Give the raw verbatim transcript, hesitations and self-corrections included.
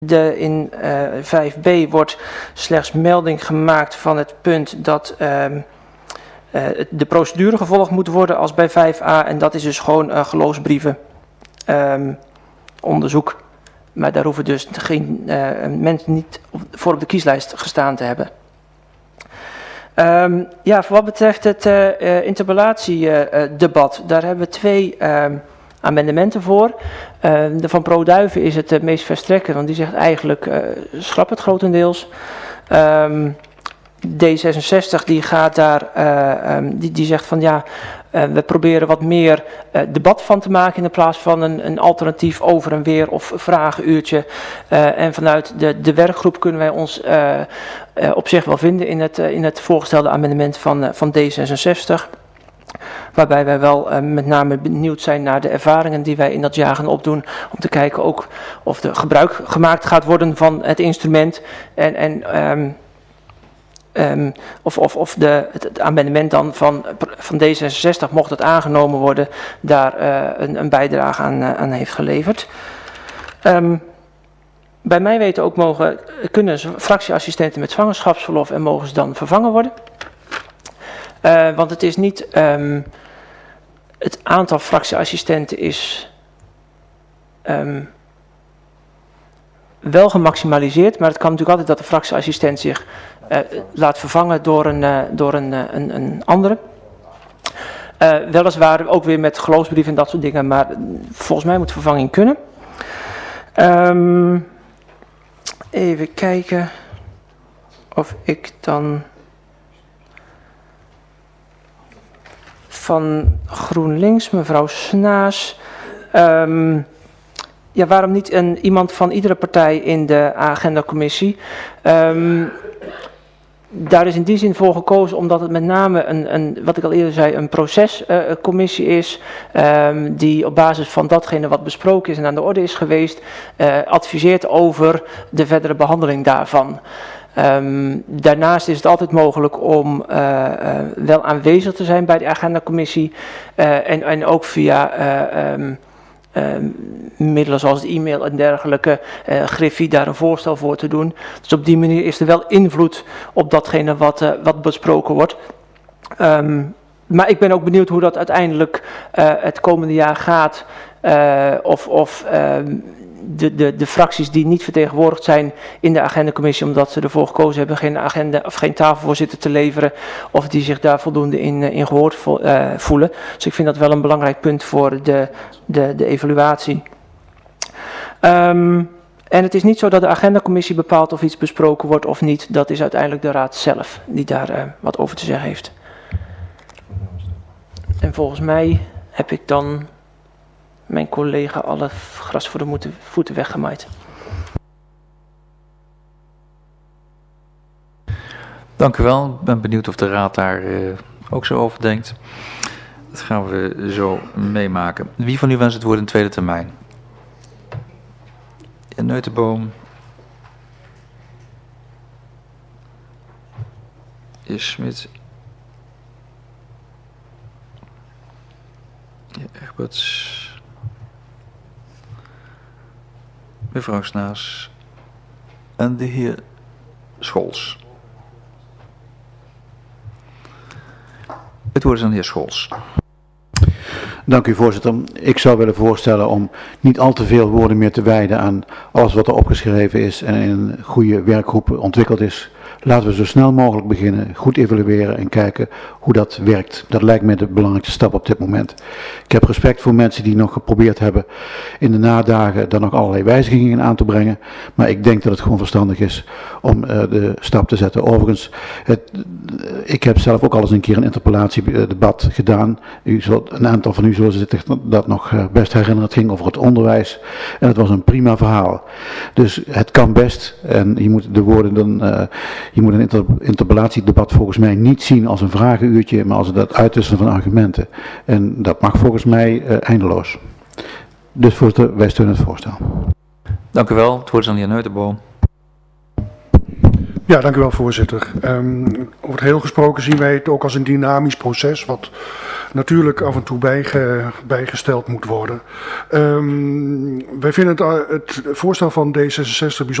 De, in uh, vijf b wordt slechts melding gemaakt van het punt dat uh, uh, de procedure gevolgd moet worden als bij vijf a. En dat is dus gewoon uh, geloofsbrieven um, onderzoek. Maar daar hoeven dus geen uh, mensen niet voor op de kieslijst gestaan te hebben. Um, ja, voor wat betreft het uh, uh, interpellatiedebat, uh, daar hebben we twee uh, amendementen voor. Uh, de van ProDuiven is het uh, meest verstrekkend, want die zegt eigenlijk uh, schrap het grotendeels. Um, D zesenzestig die gaat daar, uh, um, die, die zegt van ja, uh, we proberen wat meer uh, debat van te maken in plaats van een, een alternatief over en weer of vragenuurtje. Uh, en vanuit de, de werkgroep kunnen wij ons uh, uh, op zich wel vinden in het, uh, in het voorgestelde amendement van, uh, van D zesenzestig. Waarbij wij wel uh, met name benieuwd zijn naar de ervaringen die wij in dat jaar gaan opdoen. Om te kijken ook of er gebruik gemaakt gaat worden van het instrument. En, en um, um, of, of, of de, het, het amendement dan van, van D zesenzestig, mocht het aangenomen worden, daar uh, een, een bijdrage aan, uh, aan heeft geleverd. Um, bij mij weten ook mogen, kunnen fractieassistenten met zwangerschapsverlof en mogen ze dan vervangen worden. Uh, want het is niet, um, het aantal fractieassistenten is um, wel gemaximaliseerd, maar het kan natuurlijk altijd dat de fractieassistent zich uh, laat vervangen door een, uh, door een, uh, een, een andere. Uh, weliswaar ook weer met geloofsbrief en dat soort dingen, maar volgens mij moet vervanging kunnen. Um, even kijken of ik dan van GroenLinks, mevrouw Snaas. Um, ja, waarom niet een, iemand van iedere partij in de agendacommissie? Um, daar is in die zin voor gekozen omdat het met name een, een wat ik al eerder zei, een procescommissie uh, is. Um, die op basis van datgene wat besproken is en aan de orde is geweest, uh, adviseert over de verdere behandeling daarvan. Um, daarnaast is het altijd mogelijk om uh, uh, wel aanwezig te zijn bij de agendacommissie uh, en, en ook via uh, um, um, middelen zoals de e-mail en dergelijke, uh, Griffie daar een voorstel voor te doen. Dus op die manier is er wel invloed op datgene wat, uh, wat besproken wordt. Um, maar ik ben ook benieuwd hoe dat uiteindelijk uh, het komende jaar gaat uh, of... of um, De, de, de fracties die niet vertegenwoordigd zijn in de agendacommissie, omdat ze ervoor gekozen hebben geen agenda of geen tafelvoorzitter te leveren, of die zich daar voldoende in, in gehoord vo, uh, voelen. Dus ik vind dat wel een belangrijk punt voor de, de, de evaluatie. Um, en het is niet zo dat de agendacommissie bepaalt of iets besproken wordt of niet. Dat is uiteindelijk de raad zelf die daar uh, wat over te zeggen heeft. En volgens mij heb ik dan mijn collega alle gras voor de voeten weggemaaid. Dank u wel. Ik ben benieuwd of de raad daar uh, ook zo over denkt. Dat gaan we zo meemaken. Wie van u wenst het woord in tweede termijn? Heer Neutenboom. Heer Smit. Heer Egberts. Mevrouw Snaas en de heer Scholz. Het woord is aan de heer Scholz. Dank u, voorzitter. Ik zou willen voorstellen om niet al te veel woorden meer te wijden aan alles wat er opgeschreven is en in een goede werkgroep ontwikkeld is. Laten we zo snel mogelijk beginnen, goed evalueren en kijken hoe dat werkt. Dat lijkt mij de belangrijkste stap op dit moment. Ik heb respect voor mensen die nog geprobeerd hebben in de nadagen daar nog allerlei wijzigingen aan te brengen. Maar ik denk dat het gewoon verstandig is om uh, de stap te zetten. Overigens, het, ik heb zelf ook al eens een keer een interpellatiedebat gedaan. U zult, een aantal van u zullen zich dat nog uh, best herinneren. Het ging over het onderwijs en het was een prima verhaal. Dus het kan best en je moet de woorden dan... Uh, Je moet een inter interpellatiedebat volgens mij niet zien als een vragenuurtje, maar als het uitwisselen van argumenten. En dat mag volgens mij uh, eindeloos. Dus voorzitter, wij steunen het voorstel. Dank u wel. Het woord is aan de heer Neutenboom. Ja, dank u wel, voorzitter. Um, over het heel gesproken zien wij het ook als een dynamisch proces, wat natuurlijk af en toe bijge, bijgesteld moet worden. Um, wij vinden het, het voorstel van D zesenzestig bijzonder